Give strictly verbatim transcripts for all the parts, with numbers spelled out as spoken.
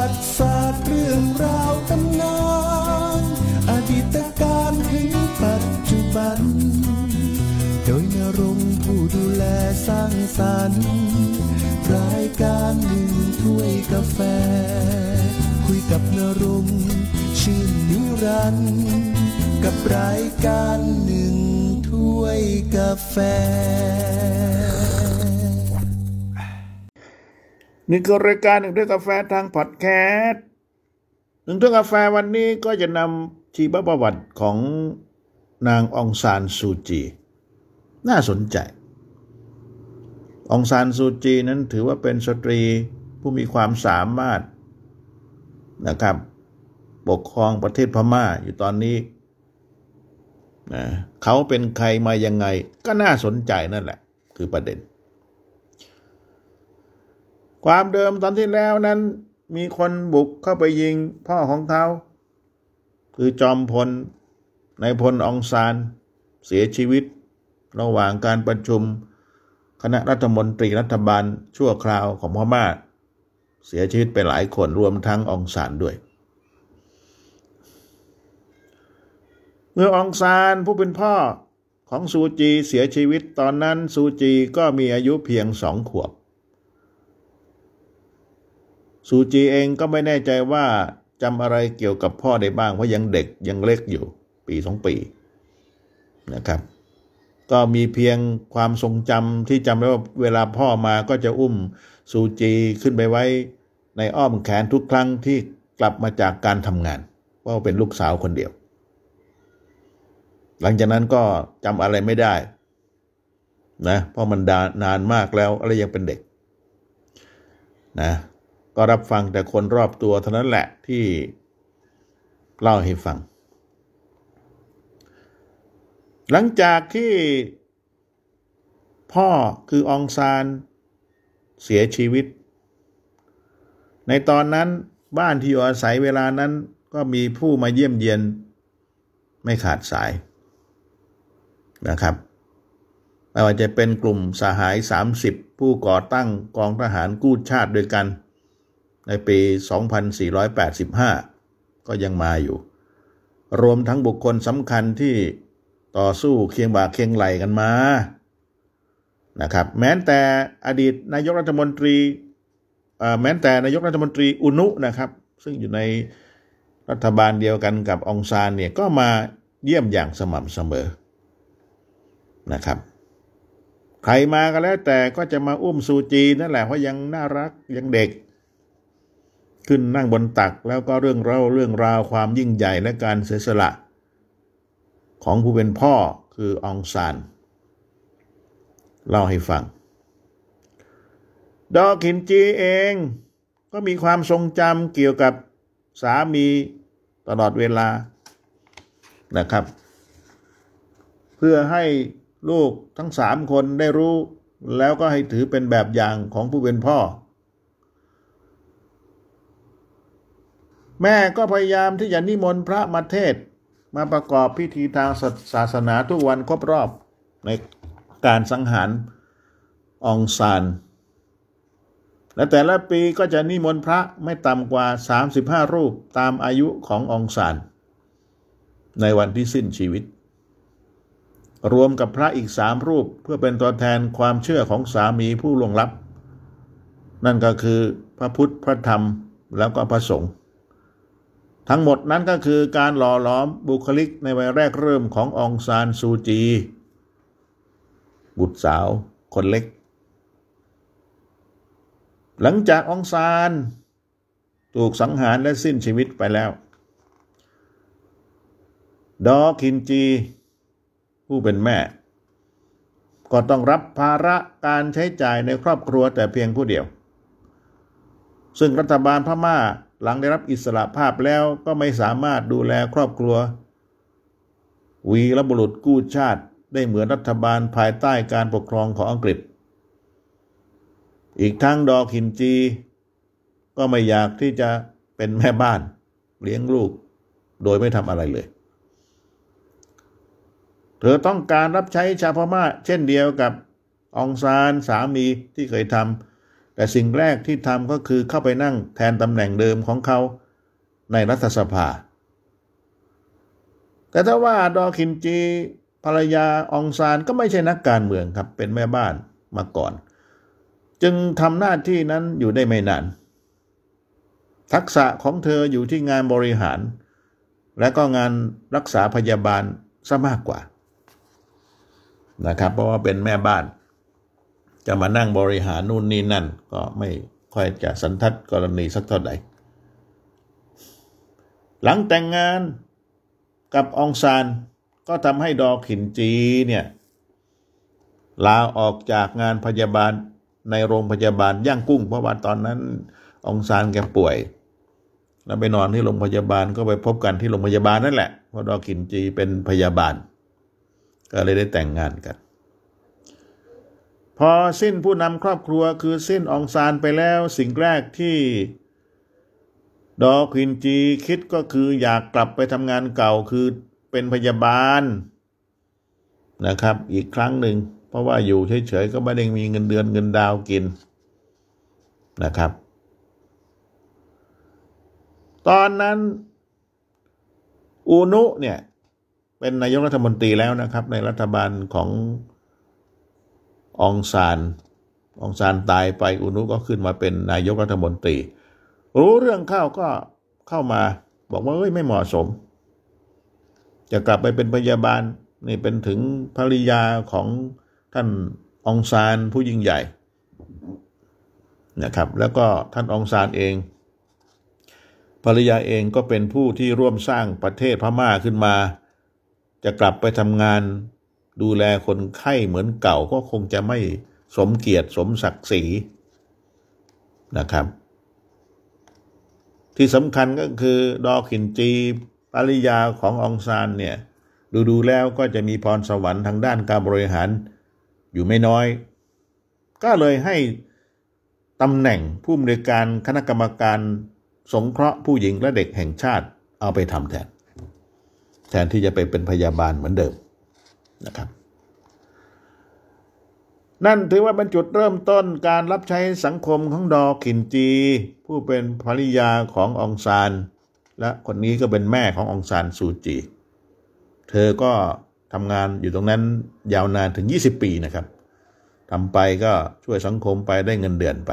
ติศาสตร์เรื่องราวตำนานอดีตการถึงปัจจุบันโดยณรงค์ผู้ดูแลสร้างสรรค์รายการหนึ่งถ้วยกาแฟคุยกับณรงค์ชื่นนิรันดร์กับรายการหนึ่งถ้วยกาแฟนี่คือรายการหนึ่งถ้วยกาแฟทางพอดแคสต์หนึ่งถ้วยกาแฟวันนี้ก็จะนำชีวประวัติของนางองซานซูจีน่าสนใจองซานซูจีนั้นถือว่าเป็นสตรีผู้มีความสามารถนะครับปกครองประเทศพม่าอยู่ตอนนี้นะเขาเป็นใครมายังไงก็น่าสนใจนั่นแหละคือประเด็นความเดิมตอนที่แล้วนั้นมีคนบุกเข้าไปยิงพ่อของเขาคือจอมพลนายพลองซานเสียชีวิตระหว่างการประชุมคณะรัฐมนตรีรัฐบาลชั่วคราวของพม่าเสียชีวิตไปหลายคนรวมทั้งองซานด้วยเมื่อองซานผู้เป็นพ่อของซูจีเสียชีวิตตอนนั้นซูจีก็มีอายุเพียงสองขวบซูจีเองก็ไม่แน่ใจว่าจำอะไรเกี่ยวกับพ่อได้บ้างเพราะยังเด็กยังเล็กอยู่ปีสองปีนะครับก็มีเพียงความทรงจำที่จำได้ว่าเวลาพ่อมาก็จะอุ้มซูจีขึ้นไปไว้ในอ้อมแขนทุกครั้งที่กลับมาจากการทำงานเพราะเป็นลูกสาวคนเดียวหลังจากนั้นก็จำอะไรไม่ได้นะเพราะมันนานมากแล้วอะไรยังเป็นเด็กนะก็รับฟังแต่คนรอบตัวเท่านั้นแหละที่เล่าให้ฟังหลังจากที่พ่อคือองซานเสียชีวิตในตอนนั้นบ้านที่อยู่อาศัยเวลานั้นก็มีผู้มาเยี่ยมเยียนไม่ขาดสายนะครับไม่ว่าจะเป็นกลุ่มสหายสามสิบผู้ก่อตั้งกองทหารกู้ชาติด้วยกันในปีสองพันสี่ร้อยแปดสิบห้าก็ยังมาอยู่รวมทั้งบุคคลสำคัญที่ต่อสู้เคียงบ่าเคียงไหล่กันมานะครับแม้แต่อดีตนายกรัฐมนตรีแม้แต่นายกรัฐมนตรีอุนุนะครับซึ่งอยู่ในรัฐบาลเดียวกันกับองซานเนี่ยก็มาเยี่ยมอย่างสม่ำเสมอนะครับใครมาก็แล้วแต่ก็จะมาอุ้มซูจีนั่นแหละเพราะยังน่ารักยังเด็กขึ้นนั่งบนตักแล้วก็เรื่องเล่าเรื่องราวความยิ่งใหญ่และการเสียสละของผู้เป็นพ่อคือองซานเล่าให้ฟังดอขินจีเองก็มีความทรงจำเกี่ยวกับสามีตลอดเวลานะครับเพื่อให้ลูกทั้งสามคนได้รู้แล้วก็ให้ถือเป็นแบบอย่างของผู้เป็นพ่อแม่ก็พยายามที่จะนิมนต์พระมาเทศน์มาประกอบพิธีทางศาสนาทุกวันครบรอบในการสังหารองซานและแต่ละปีก็จะนิมนต์พระไม่ต่ำกว่าสามสิบห้ารูปตามอายุขององซานในวันที่สิ้นชีวิตรวมกับพระอีกสามรูปเพื่อเป็นตัวแทนความเชื่อของสามีผู้ล่วงลับนั่นก็คือพระพุทธพระธรรมแล้วก็พระสงฆ์ทั้งหมดนั้นก็คือการหล่อหลอมบุคลิกในวัยแรกเริ่มขององซานซูจีบุตรสาวคนเล็กหลังจากองซานถูกสังหารและสิ้นชีวิตไปแล้วดอขินจีผู้เป็นแม่ก็ต้องรับภาระการใช้จ่ายในครอบครัวแต่เพียงผู้เดียวซึ่งรัฐบาลพม่าหลังได้รับอิสรภาพแล้วก็ไม่สามารถดูแลครอบครัววีรบุรุษกู้ชาติได้เหมือนรัฐบาลภายใต้การปกครองของอังกฤษอีกทั้งดอขินจีก็ไม่อยากที่จะเป็นแม่บ้านเลี้ยงลูกโดยไม่ทำอะไรเลยเธอต้องการรับใช้ชาวพม่าเช่นเดียวกับองซานสามีที่เคยทำแต่สิ่งแรกที่ทำก็คือเข้าไปนั่งแทนตำแหน่งเดิมของเขาในรัฐสภาแต่ถ้าว่าดอคินจีภรรยาองซานก็ไม่ใช่นักการเมืองครับเป็นแม่บ้านมาก่อนจึงทำหน้าที่นั้นอยู่ได้ไม่นานทักษะของเธออยู่ที่งานบริหารและก็งานรักษาพยาบาลซะมากกว่านะครับเพราะว่าเป็นแม่บ้านจะมานั่งบริหารนู่นนี่นั่นก็ไม่ค่อยจะสันทัดกรณีสักเท่าไหร่หลังแต่งงานกับองซานก็ทำให้ดอขินจีเนี่ยลาออกจากงานพยาบาลในโรงพยาบาลย่างกุ้งเพราะว่าตอนนั้นองซานแกป่วยแล้วไปนอนที่โรงพยาบาลก็ไปพบกันที่โรงพยาบาลนั่นแหละเพราะดอขินจีเป็นพยาบาลก็เลยได้แต่งงานกันพอสิ้นผู้นำครอบครัวคือสิ้นองซานไปแล้วสิ่งแรกที่ดอขินจีคิดก็คืออยากกลับไปทำงานเก่าคือเป็นพยาบาลนะครับอีกครั้งหนึ่งเพราะว่าอยู่เฉยๆก็ไม่ได้มีเงินเดือนเงินดาวกินนะครับตอนนั้นอูนุเนี่ยเป็นนายกรัฐมนตรีแล้วนะครับในรัฐบาลขององซานองซานตายไปอูนุก็ขึ้นมาเป็นนายกรัฐมนตรีรู้เรื่องเข้าก็เข้ามาบอกว่าเอ้ยไม่เหมาะสมจะกลับไปเป็นพยาบาลนี่เป็นถึงภริยาของท่านองซานผู้ยิ่งใหญ่นะครับแล้วก็ท่านองซานเองภริยาเองก็เป็นผู้ที่ร่วมสร้างประเทศพม่าขึ้นมาจะกลับไปทำงานดูแลคนไข้เหมือนเก่าก็คงจะไม่สมเกียรติสมศักดิ์ศรีนะครับที่สำคัญก็คือดอขินจีภริยาขององซานเนี่ยดูดูแล้วก็จะมีพรสวรรค์ทางด้านการบริหารอยู่ไม่น้อยก็เลยให้ตำแหน่งผู้อำนวยการคณะกรรมการสงเคราะห์ผู้หญิงและเด็กแห่งชาติเอาไปทำแทนแทนที่จะไปเป็นพยาบาลเหมือนเดิมนะครับนั่นถือว่าเป็นจุดเริ่มต้นการรับใช้สังคมของดอขินจีผู้เป็นภริยาขององซานและคนนี้ก็เป็นแม่ขององซานซูจีเธอก็ทำงานอยู่ตรงนั้นยาวนานถึงยี่สิบปีนะครับทำไปก็ช่วยสังคมไปได้เงินเดือนไป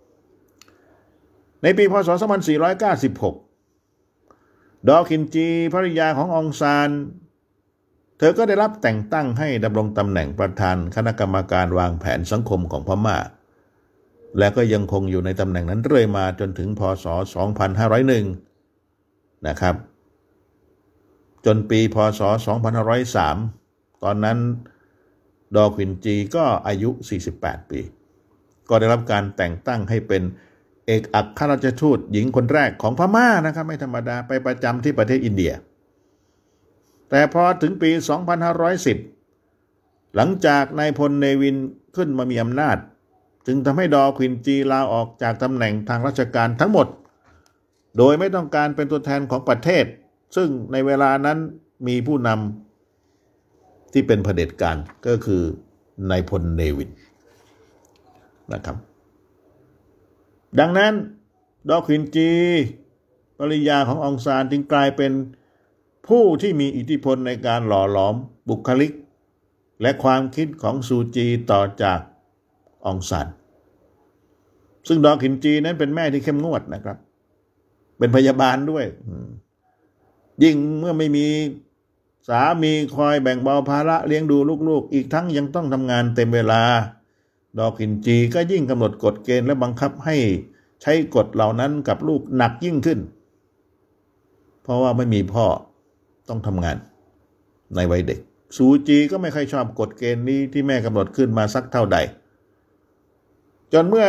ในปีพ.ศ. สองพันสี่ร้อยเก้าสิบหกดอขินจีภริยาขององซานเธอก็ได้รับแต่งตั้งให้ดำรงตำแหน่งประธานคณะกรรมการวางแผนสังคมของพม่าและก็ยังคงอยู่ในตำแหน่งนั้นเรื่อยมาจนถึงพ.ศ. สองพันห้าร้อยเอ็ดนะครับจนปีพ.ศ. สองพันห้าร้อยสามตอนนั้นดอขินจีก็อายุสี่สิบแปดปีก็ได้รับการแต่งตั้งให้เป็นเอกอัครราชทูตหญิงคนแรกของพม่านะครับไม่ธรรมดาไปประจำที่ประเทศอินเดียแต่พอถึงปีสองพันห้าร้อยสิบหลังจากนายพลเนวินขึ้นมามีอำนาจจึงทำให้ดอขินจีลาออกจากตำแหน่งทางราชการทั้งหมดโดยไม่ต้องการเป็นตัวแทนของประเทศซึ่งในเวลานั้นมีผู้นำที่เป็นเผด็จการก็คือนายพลเนวินนะครับดังนั้นดอขินจีภริยาขององซานจึงกลายเป็นผู้ที่มีอิทธิพลในการหล่อหลอมบุคลิกและความคิดของซูจีต่อจากองซานซึ่งดอขินจีนั้นเป็นแม่ที่เข้มงวดนะครับเป็นพยาบาลด้วยยิ่งเมื่อไม่มีสามีคอยแบ่งเบาภาระเลี้ยงดูลูกๆอีกทั้งยังต้องทำงานเต็มเวลาดอขินจีก็ยิ่งกำหนดกฎเกณฑ์และบังคับให้ใช้กฎเหล่านั้นกับลูกหนักยิ่งขึ้นเพราะว่าไม่มีพ่อต้องทำงานในวัยเด็กซูจีก็ไม่ค่อยชอบกฎเกณฑ์นี้ที่แม่กำหนดขึ้นมาสักเท่าใดจนเมื่อ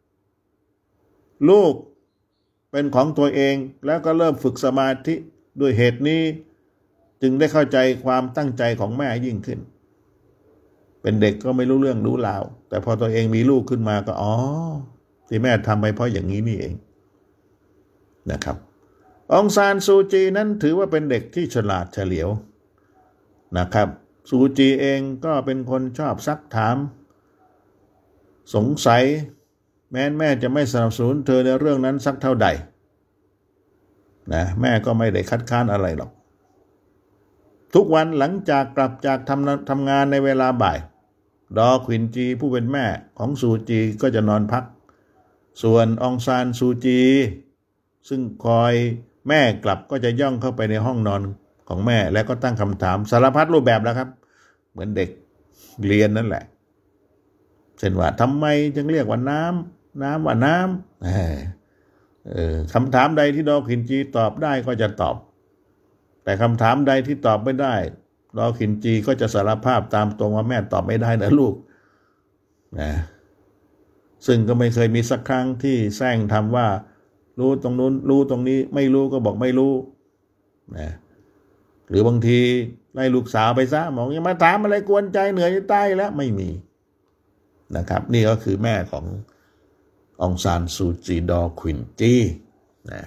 ลูกเป็นของตัวเองแล้วก็เริ่มฝึกสมาธิด้วยเหตุนี้จึงได้เข้าใจความตั้งใจของแม่ยิ่งขึ้นเป็นเด็กก็ไม่รู้เรื่องรู้ราวแต่พอตัวเองมีลูกขึ้นมาก็อ๋อที่แม่ทำไปเพราะอย่างนี้นี่เองนะครับองซานซูจีนั้นถือว่าเป็นเด็กที่ฉลาดเฉลียวนะครับซูจีเองก็เป็นคนชอบซักถามสงสัยแม้แม่จะไม่สนับสนุนเธอในเรื่องนั้นสักเท่าใดนะแม่ก็ไม่ได้คัดค้านอะไรหรอกทุกวันหลังจากกลับจากทำทำงานในเวลาบ่ายดอควินจีผู้เป็นแม่ของซูจีก็จะนอนพักส่วนองซานซูจีซึ่งคอยแม่กลับก็จะย่องเข้าไปในห้องนอนของแม่แล้วก็ตั้งคำถามสารพัดรูปแบบแล้วครับเหมือนเด็กเรียนนั่นแหละเช่นว่าทำไมจึงเรียกว่าน้ำน้ำว่าน้ำเออคำถามใดที่ดอควินจีตอบได้ก็จะตอบแต่คำถามใดที่ตอบไม่ได้ดอควินจีก็จะสารภาพตามตรงว่าแม่ตอบไม่ได้นะลูกนะซึ่งก็ไม่เคยมีสักครั้งที่แซงทำว่ารู้ตรงนู้นรู้ตรงนี้ไม่รู้ก็บอกไม่รู้นะหรือบางทีไล่ลูกสาวไปซะบอกอย่ามาถามอะไรกวนใจเหนื่อยจะตายแล้วไม่มีนะครับนี่ก็คือแม่ขององซานซูจีดอควินจีนะ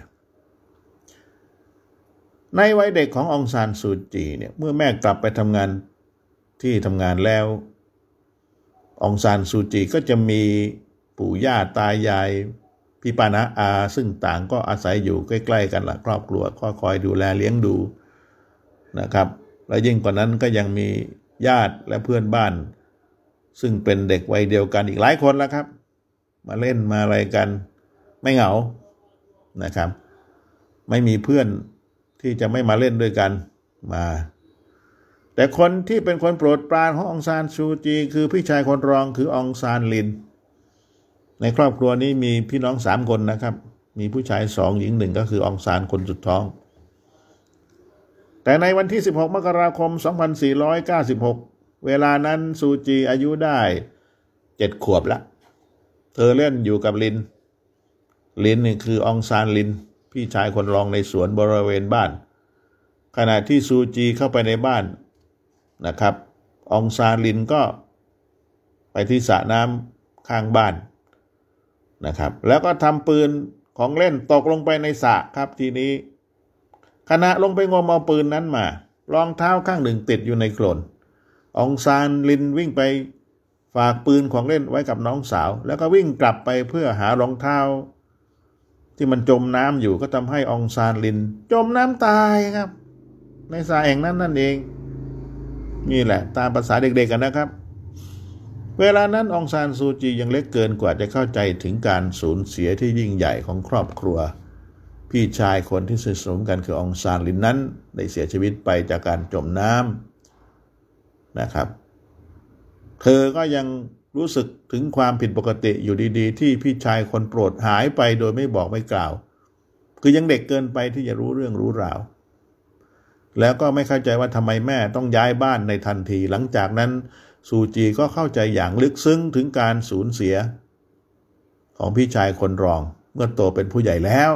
ในวัยเด็กขององซานซูจีเนี่ยเมื่อแม่กลับไปทำงานที่ทำงานแล้วองซานซูจีก็จะมีปู่ย่าตายายพี่ป้าน้าอาซึ่งต่างก็อาศัยอยู่ใกล้ๆกันละครอบครัวคอยดูแลเลี้ยงดูนะครับและยิ่งกว่านั้นก็ยังมีญาติและเพื่อนบ้านซึ่งเป็นเด็กวัยเดียวกันอีกหลายคนแล้วครับมาเล่นมาอะไรกันไม่เหงานะครับไม่มีเพื่อนที่จะไม่มาเล่นด้วยกันมาแต่คนที่เป็นคนโปรดปรานขององซานซูจีคือพี่ชายคนรองคือองซานลินในครอบครัวนี้มีพี่น้องสามคนนะครับมีผู้ชายสองหญิงหนึ่งก็คือองซานคนสุดท้องแต่ในวันที่สิบหกมกราคมสองพันสี่ร้อยเก้าสิบหกเวลานั้นซูจีอายุได้เจ็ดขวบละเธอเล่นอยู่กับลินลินนี่คือองซานลินพี่ชายคนรองในสวนบริเวณบ้านขณะที่ซูจีเข้าไปในบ้านนะครับองซานลินก็ไปที่สระน้ำข้างบ้านนะครับแล้วก็ทำปืนของเล่นตกลงไปในสระครับทีนี้ขณะลงไปงมเอาปืนนั้นมารองเท้าข้างหนึ่งติดอยู่ในโคลนองซานลินวิ่งไปฝากปืนของเล่นไว้กับน้องสาวแล้วก็วิ่งกลับไปเพื่อหารองเท้าที่มันจมน้ำอยู่ก็ทำให้องซานลินจมน้ำตายครับในสระแห่งนั้นนั่นเองนี่แหละตามภาษาเด็กๆกันนะครับเวลานั้นองซานซูจียังเล็กเกินกว่าจะเข้าใจถึงการสูญเสียที่ยิ่งใหญ่ของครอบครัวพี่ชายคนที่สนิทสนมกันคือองซานลินนั้นได้เสียชีวิตไปจากการจมน้ำนะครับเธอก็ยังรู้สึกถึงความผิดปกติอยู่ดีๆที่พี่ชายคนโปรดหายไปโดยไม่บอกไม่กล่าวคือยังเด็กเกินไปที่จะรู้เรื่องรู้ราวแล้วก็ไม่เข้าใจว่าทำไมแม่ต้องย้ายบ้านในทันทีหลังจากนั้นซูจีก็เข้าใจอย่างลึกซึ้งถึงการสูญเสียของพี่ชายคนรองเมื่อโตเป็นผู้ใหญ่แล้ว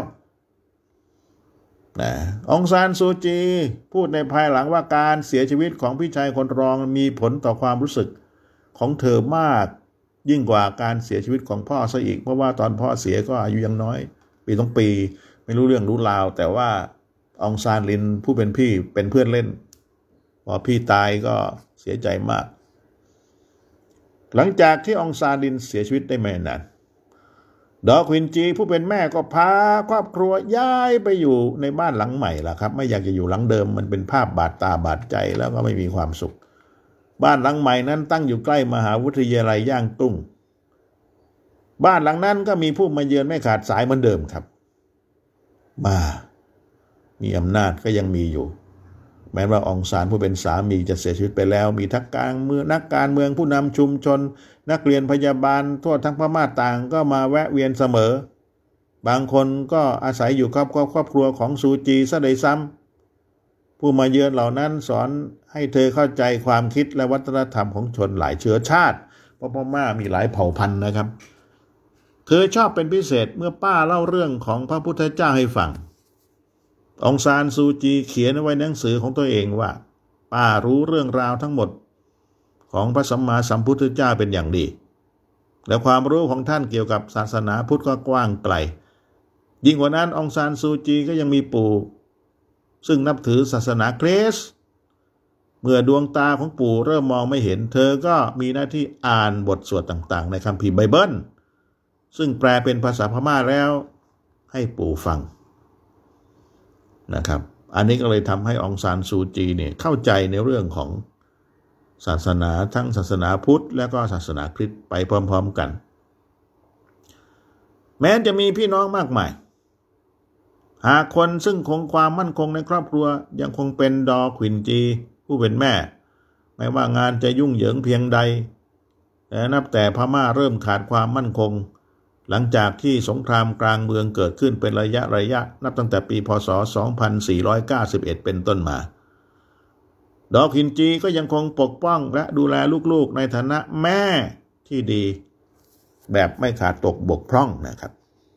นะองซานซูจีพูดในภายหลังว่าการเสียชีวิตของพี่ชายคนรองมีผลต่อความรู้สึกของเธอมากยิ่งกว่าการเสียชีวิตของพ่อซะอีกเพราะว่าตอนพ่อเสียก็อายุยังน้อยปีต้องปีไม่รู้เรื่องรู้ราวแต่ว่าองซานลินผู้เป็นพี่เป็นเพื่อนเล่นพอพี่ตายก็เสียใจมากหลังจากที่องซานลินเสียชีวิตได้ไม่นานดอควินจีผู้เป็นแม่ก็พาครอบครัวย้ายไปอยู่ในบ้านหลังใหม่ล่ะครับไม่อยากจะอยู่หลังเดิมมันเป็นภาพบาดตาบาดใจแล้วก็ไม่มีความสุขบ้านหลังใหม่นั้นตั้งอยู่ใกล้มหาวิทยาลัยย่างตุ้งบ้านหลังนั้นก็มีผู้มาเยือนไม่ขาดสายเหมือนเดิมครับมามีอำนาจก็ยังมีอยู่แม้ว่าองซานผู้เป็นสามีจะเสียชีวิตไปแล้วมีทักการเมืองนักการเมืองผู้นำชุมชนนักเรียนพยาบาลทั่วทั้งพม่าต่างก็มาแวะเวียนเสมอบางคนก็อาศัยอยู่ครอบครอบครัวของซูจีซะเลยซ้ำผู้มาเยือนเหล่านั้นสอนให้เธอเข้าใจความคิดและวัฒนธรรมของชนหลายเชื้อชาติเพราะพม่ามีหลายเผ่าพันธุ์นะครับเธอชอบเป็นพิเศษเมื่อป้าเล่าเรื่องของพระพุทธเจ้าให้ฟังองซานซูจีเขียนไว้ในหนังสือของตัวเองว่าป้ารู้เรื่องราวทั้งหมดของพระสัมมาสัมพุทธเจ้าเป็นอย่างดีและความรู้ของท่านเกี่ยวกับศาสนาพุทธก็กว้างไกลยิ่งกว่านั้นองซานซูจีก็ยังมีปู่ซึ่งนับถือศาสนาคริสต์เมื่อดวงตาของปู่เริ่มมองไม่เห็นเธอก็มีหน้าที่อ่านบทสวดต่างๆในคัมภีร์ไบเบิลซึ่งแปลเป็นภาษาพม่าแล้วให้ปู่ฟังนะครับอันนี้ก็เลยทำให้องซานซูจีเนี่ยเข้าใจในเรื่องของศาสนาทั้งศาสนาพุทธและก็ศาสนาคริสต์ไปพร้อมๆกันแม้จะมีพี่น้องมากมายหากคนซึ่งคงความมั่นคงในครอบครัวยังคงเป็นดอขวินจีผู้เป็นแม่ไม่ว่างานจะยุ่งเหยิงเพียงใดแต่นับแต่พม่าเริ่มขาดความมั่นคงหลังจากที่สงครามกลางเมืองเกิดขึ้นเป็นระยะระยะนับตั้งแต่ปีพ.ศ. สองพันสี่ร้อยเก้าสิบเอ็ดเป็นต้นมาดอขวินจีก็ยังคงปกป้องและดูแลลูกๆในฐานะแม่ที่ดีแบบไม่ขาดตกบกพร่องนะครับ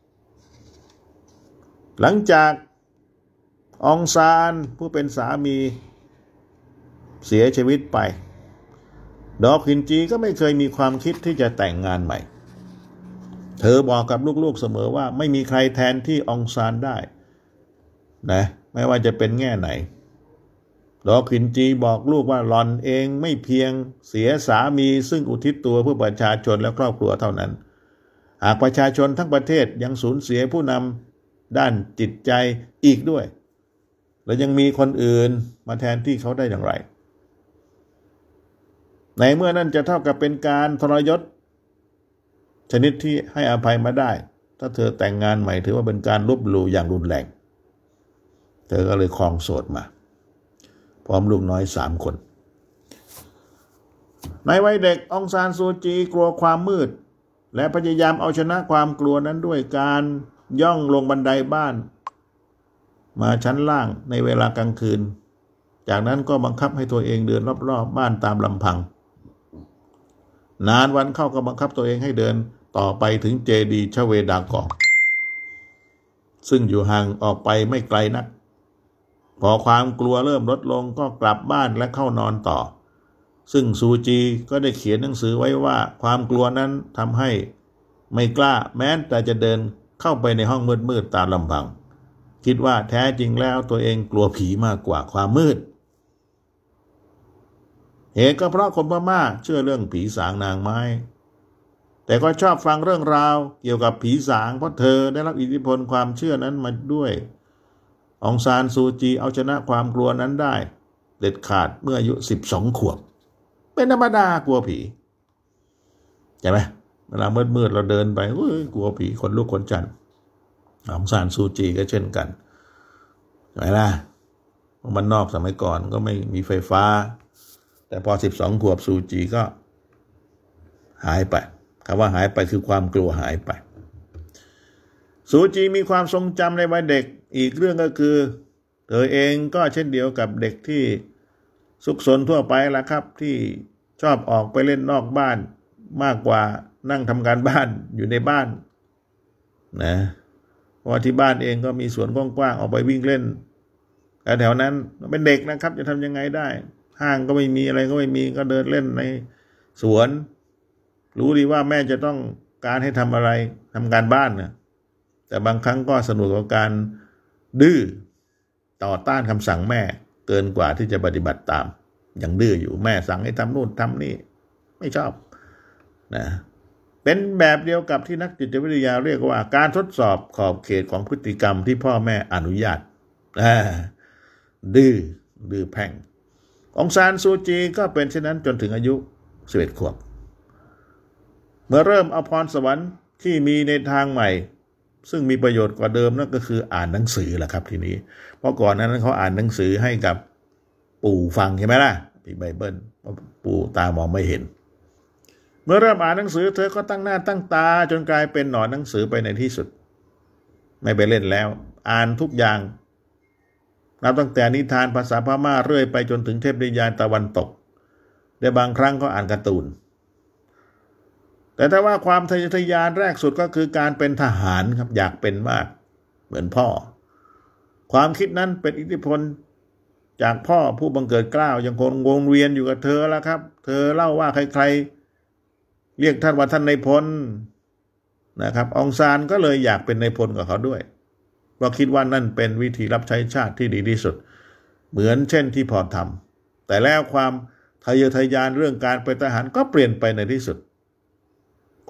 หลังจากองซานผู้เป็นสามีเสียชีวิตไปดอขวินจีก็ไม่เคยมีความคิดที่จะแต่งงานใหม่เธอบอกกับลูกๆเสมอว่าไม่มีใครแทนที่องซานได้นะไม่ว่าจะเป็นแง่ไหนดอขวินจีบอกลูกว่าหล่อนเองไม่เพียงเสียสามีซึ่งอุทิศตัวเพื่อประชาชนและครอบครัวเท่านั้นหากประชาชนทั้งประเทศยังสูญเสียผู้นำด้านจิตใจอีกด้วยและยังมีคนอื่นมาแทนที่เขาได้อย่างไรในเมื่อนั้นจะเท่ากับเป็นการทรยศชนิดที่ให้อภัยมาได้ถ้าเธอแต่งงานใหม่ถือว่าเป็นการลบหลู่อย่างรุนแรงเธอก็เลยครองโสดมาพร้อมลูกน้อยสามคนในวัยเด็กองซานซูจีกลัวความมืดและพยายามเอาชนะความกลัวนั้นด้วยการย่องลงบันไดบ้านมาชั้นล่างในเวลากลางคืนจากนั้นก็บังคับให้ตัวเองเดินรอบๆบ้านตามลำพังนานวันเข้าก็บังคับตัวเองให้เดินต่อไปถึงเจดีย์ชเวดากองซึ่งอยู่ห่างออกไปไม่ไกลนักพอความกลัวเริ่มลดลงก็กลับบ้านและเข้านอนต่อซึ่งซูจีก็ได้เขียนหนังสือไว้ว่าความกลัวนั้นทำให้ไม่กล้าแม้แต่จะเดินเข้าไปในห้องมืดๆตามลำพังคิดว่าแท้จริงแล้วตัวเองกลัวผีมากกว่าความมืดเหตุก็เพราะคนพม่าเชื่อเรื่องผีสางนางไม้แต่ก็ชอบฟังเรื่องราวเกี่ยวกับผีสางเพราะเธอได้รับอิทธิพลความเชื่อนั้นมาด้วยองซานซูจีเอาชนะความกลัวนั้นได้เด็ดขาดเมื่ออายุสิบสองขวบเป็นธรรมดากลัวผีใช่ไหมเวลามืดๆเราเดินไปเฮ้ยกลัวผีคนลุกขนชันองซานซูจีก็เช่นกันใช่ไหมล่ะมันนอกสมัยก่อนก็ไม่มีไฟฟ้าแต่พอสิบสองขวบซูจีก็หายไปคำว่าหายไปคือความกลัวหายไปซูจีมีความทรงจำในวัยเด็กอีกเรื่องก็คือเธอเองก็เช่นเดียวกับเด็กที่ซุกซนทั่วไปละครับที่ชอบออกไปเล่นนอกบ้านมากกว่านั่งทำการบ้านอยู่ในบ้านนะเพราะที่บ้านเองก็มีสวนกว้างๆออกไปวิ่งเล่นแถวนั้นเป็นเด็กนะครับจะทำยังไงได้ห้างก็ไม่มีอะไรก็ไม่มีก็เดินเล่นในสวนรู้ดีว่าแม่จะต้องการให้ทำอะไรทำการบ้านนะแต่บางครั้งก็สนุกกับการดื้อต่อต้านคำสั่งแม่เกินกว่าที่จะปฏิบัติตามอย่างดื้ออยู่แม่สั่งให้ทำนู่นทำนี่ไม่ชอบนะเป็นแบบเดียวกับที่นักจิตวิทยาเรียกว่าการทดสอบขอบเขตของพฤติกรรมที่พ่อแม่อนุญาตดื้อดื้อแพ่งองซานซูจีก็เป็นเช่นนั้นจนถึงอายุสิบเอ็ดขวบเมื่อเริ่มเอาพรสวรรค์ที่มีในทางใหม่ซึ่งมีประโยชน์กว่าเดิมนั่นก็คืออ่านหนังสือแหละครับทีนี้เพราะก่อนนั้นเขาอ่านหนังสือให้กับปู่ฟังใช่ไหมล่ะที่ไบเบิลปู่ตามองไม่เห็นเมื่อเริ่มอ่านหนังสือเธอก็ตั้งหน้าตั้งตาจนกลายเป็นหนอนหนังสือไปในที่สุดไม่ไปเล่นแล้วอ่านทุกอย่างนับตั้งแต่นิทานภาษาพม่าเรื่อยไปจนถึงเทพนิยายตะวันตกและบางครั้งก็อ่านการ์ตูนแต่ถ้าว่าความทะเยอทะยานแรกสุดก็คือการเป็นทหารครับอยากเป็นมากเหมือนพ่อความคิดนั้นเป็นอิทธิพลจากพ่อผู้บังเกิดเกล้ายังคงวนเวียนอยู่กับเธอแล้วครับเธอเล่าว่าใครๆเรียกท่านว่าท่านนายพลนะครับองซานก็เลยอยากเป็นนายพลกับเขาด้วยเพราะคิดว่านั่นเป็นวิธีรับใช้ชาติที่ดีที่สุดเหมือนเช่นที่พ่อทำแต่แล้วความทะเยอทะยานเรื่องการเป็นทหารก็เปลี่ยนไปในที่สุดค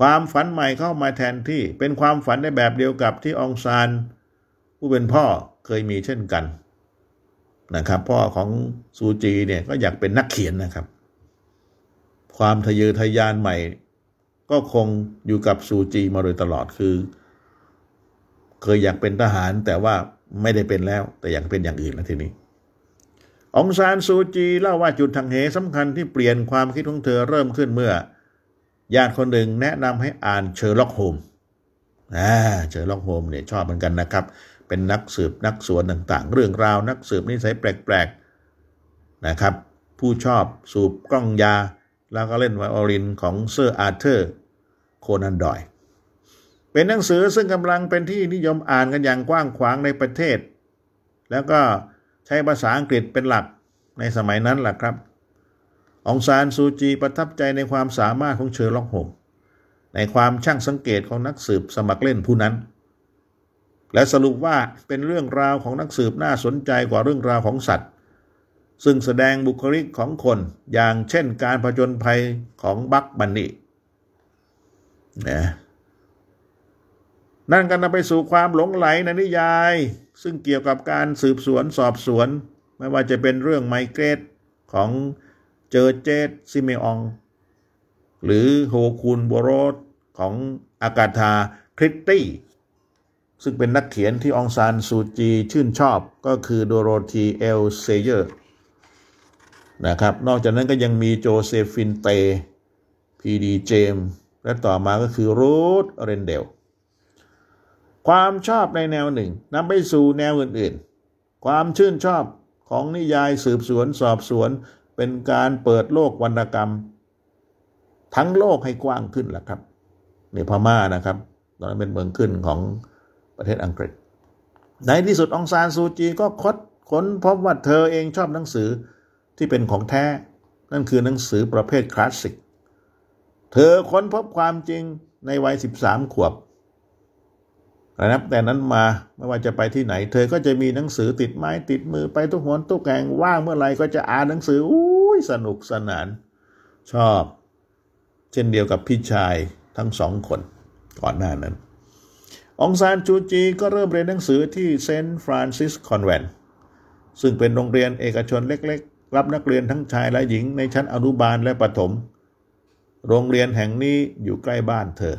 ความฝันใหม่เข้ามาแทนที่เป็นความฝันในแบบเดียวกับที่องซานผู้เป็นพ่อเคยมีเช่นกันนะครับพ่อของซูจีเนี่ยก็อยากเป็นนักเขียนนะครับความทะเยอทะยานใหม่ก็คงอยู่กับซูจีมาโดยตลอดคือเคยอยากเป็นทหารแต่ว่าไม่ได้เป็นแล้วแต่อยากเป็นอย่างอื่นแล้วทีนี้องซานซูจีเล่าว่าจุดทางเหสำคัญที่เปลี่ยนความคิดของเธอเริ่มขึ้นเมื่อญาติคนหนึ่งแนะนำให้อ่านเชอร์ล็อกโฮมส์อ่าเชอร์ล็อกโฮมส์เนี่ยชอบเหมือนกันนะครับเป็นนักสืบนักสวนต่างๆเรื่องราวนักสืบนิสัยแปลกๆนะครับผู้ชอบสูบกล้องยาแล้วก็เล่นไวโอลินของเซอร์อาร์เธอร์โคนันดอยล์เป็นหนังสือซึ่งกำลังเป็นที่นิยมอ่านกันอย่างกว้างขวางในประเทศแล้วก็ใช้ภาษาอังกฤษเป็นหลักในสมัยนั้นแหละครับองซานซูจีประทับใจในความสามารถของเชอร์ล็อกโฮมส์ในความช่างสังเกตของนักสืบสมัครเล่นผู้นั้นและสรุปว่าเป็นเรื่องราวของนักสืบน่าสนใจกว่าเรื่องราวของสัตว์ซึ่งแสดงบุคลิกของคนอย่างเช่นการผจญภัยของบัคบันนี่นะนั่นก็นำไปสู่ความหลงไหลในนิยายซึ่งเกี่ยวกับการสืบสวนสอบสวนไม่ว่าจะเป็นเรื่องไมเกรตของเจอเจตซิเมองหรือโฮคุนโบโรสของอากาธาคริตตี้ซึ่งเป็นนักเขียนที่องซานซูจีชื่นชอบก็คือโดโรธีเอลเซเยอร์นะครับนอกจากนั้นก็ยังมีโจเซฟินเตพีดีเจมส์และต่อมาก็คือรูธเรนเดลความชอบในแนวหนึ่งนำไปสู่แนวอื่นๆความชื่นชอบของนิยายสืบสวนสอบสวนเป็นการเปิดโลกวรรณกรรมทั้งโลกให้กว้างขึ้นแหละครับในพม่านะครับตอนนั้นเป็นเมืองขึ้นของประเทศอังกฤษในที่สุดองซานซูจีก็ค้นค้นพบว่าเธอเองชอบหนังสือที่เป็นของแท้นั่นคือหนังสือประเภทคลาสสิกเธอค้นพบความจริงในวัยสิบสามขวบนับแต่นั้นมาไม่ว่าจะไปที่ไหนเธอก็จะมีหนังสือติดไม้ติดมือไปทุกหนทุกแห่งว่างเมื่อไหร่ก็จะอ่านหนังสืออุ้ยสนุกสนานชอบเช่นเดียวกับพี่ชายทั้งสองคนก่อนหน้านั้นองซานซูจีก็เริ่มเรียนหนังสือที่เซนต์ฟรานซิสคอนแวนต์ซึ่งเป็นโรงเรียนเอกชนเล็กๆรับนักเรียนทั้งชายและหญิงในชั้นอนุบาลและประถมโรงเรียนแห่งนี้อยู่ใกล้บ้านเธอ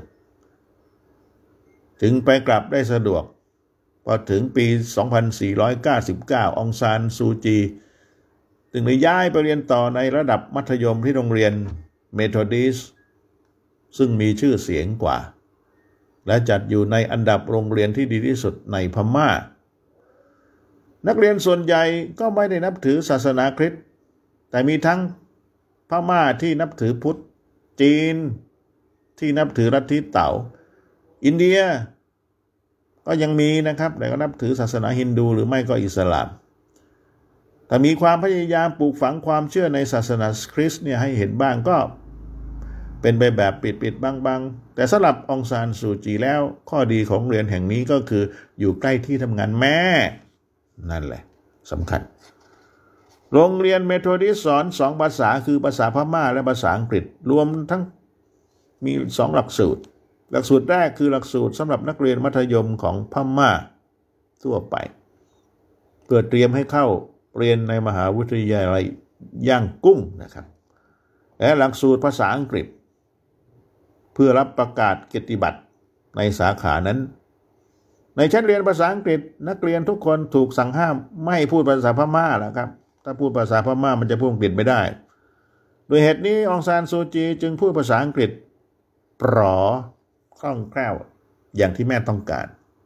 จึงไปกลับได้สะดวกพอถึงปีสองพันสี่ร้อยเก้าสิบเก้าองซานซูจีจึงได้ย้ายไปเรียนต่อในระดับมัธยมที่โรงเรียนเมโธอดิสต์ซึ่งมีชื่อเสียงกว่าและจัดอยู่ในอันดับโรงเรียนที่ดีที่สุดในพม่านักเรียนส่วนใหญ่ก็ไม่ได้นับถือศาสนาคริสต์แต่มีทั้งพม่าที่นับถือพุทธจีนที่นับถือลัทธิเต๋าอินเดียก็ยังมีนะครับแต่ก็นับถือศาสนาฮินดูหรือไม่ก็อิสลามแต่มีความพยายามปลูกฝังความเชื่อในศาสนาคริสต์เนี่ยให้เห็นบ้างก็เป็นไปแบบปิดๆบังๆแต่สำหรับองซานซูจีแล้วข้อดีของโรงเรียนแห่งนี้ก็คืออยู่ใกล้ที่ทำงานแม่นั่นแหละสำคัญโรงเรียนเมโธอดิสต์สอนสองภาษาคือภาษาพม่าและภาษาอังกฤษรวมทั้งมีสองหลักสูตรหลักสูตรแรกคือหลักสูตรสำหรับนักเรียนมัธยมของพม่าทั่วไปเพื่อเตรียมให้เข้าเรียนในมหาวิทยาลัยย่างกุ้งนะครับและหลักสูตรภาษาอังกฤษเพื่อรับประกาศเกียรติบัตรในสาขานั้นในชั้นเรียนภาษาอังกฤษนักเรียนทุกคนถูกสั่งห้ามไม่พูดภาษาพม่าแล้วครับถ้าพูดภาษาพม่ามันจะพูดอังกฤษไม่ได้โดยเหตุนี้องซานซูจีจึงพูดภาษาอังกฤษปรอคล่องแคล่วอย่างที่แม่ต้องการ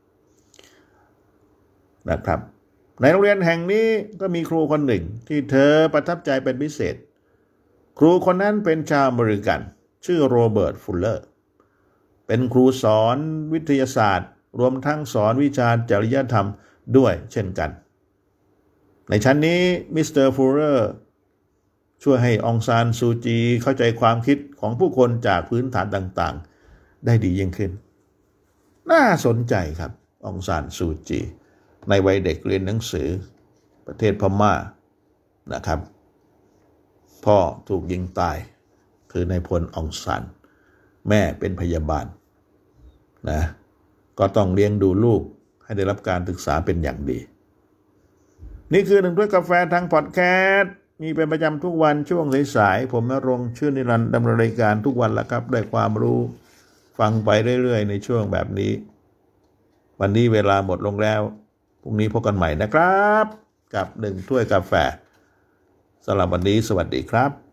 นะครับในโรงเรียนแห่งนี้ก็มีครูคนหนึ่งที่เธอประทับใจเป็นพิเศษครูคนนั้นเป็นชาวอเมริกันชื่อโรเบิร์ตฟูลเลอร์เป็นครูสอนวิทยาศาสตร์รวมทั้งสอนวิชาจริยธรรมด้วยเช่นกันในชั้นนี้มิสเตอร์ฟูลเลอร์ช่วยให้องซานซูจีเข้าใจความคิดของผู้คนจากพื้นฐานต่างๆได้ดียิ่งขึ้นน่าสนใจครับองซานซูจีในวัยเด็กเรียนหนังสือประเทศพม่านะครับพ่อถูกยิงตายคือนายพลองซานแม่เป็นพยาบาลนะก็ต้องเลี้ยงดูลูกให้ได้รับการศึกษาเป็นอย่างดีนี่คือหนึ่งถ้วยกาแฟทางพอดแคสต์มีเป็นประจำทุกวันช่วงสายๆผมณรงค์ชื่นนิรันดร์ดำเนินรายการทุกวันแล้วครับได้ความรู้ฟังไปเรื่อยๆในช่วงแบบนี้วันนี้เวลาหมดลงแล้วพรุ่งนี้พบกันใหม่นะครับกับหนึ่งถ้วยกาแฟสำหรับวันนี้สวัสดีครับ